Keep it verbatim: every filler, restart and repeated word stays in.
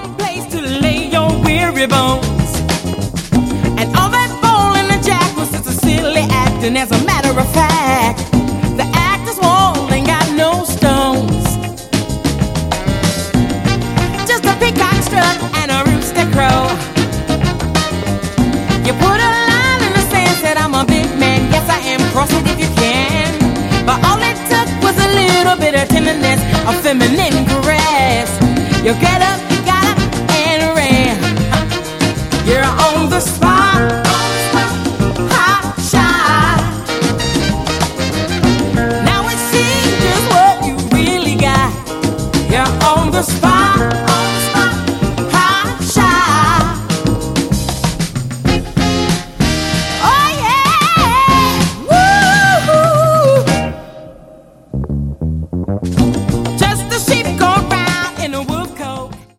wrong place to lay your weary bones. And all that bull in the jack was just a silly act. And as a matter of fact, the actor's wall ain't got no stones. Just a peacock strut and a rooster crow. You put a line in the sand, said I'm a big man. Yes, I am, cross it if you can. But all it took was a little bit of tenderness, a feminine caress. You get up